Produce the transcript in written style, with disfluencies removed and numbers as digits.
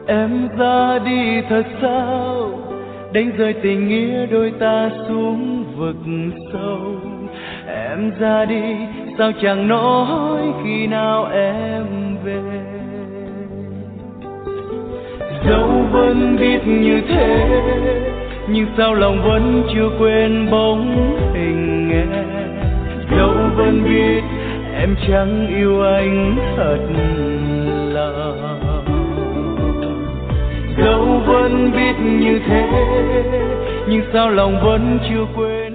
Em ra đi thật sao, đánh rơi tình nghĩa đôi ta xuống vực sâu. Em ra đi sao chẳng nói khi nào em về. Dẫu vẫn biết như thế, nhưng sao lòng vẫn chưa quên bóng hình em. Dẫu vẫn biết em chẳng yêu anh thật lòng, dẫu vẫn biết như thế, nhưng sao lòng vẫn chưa quên.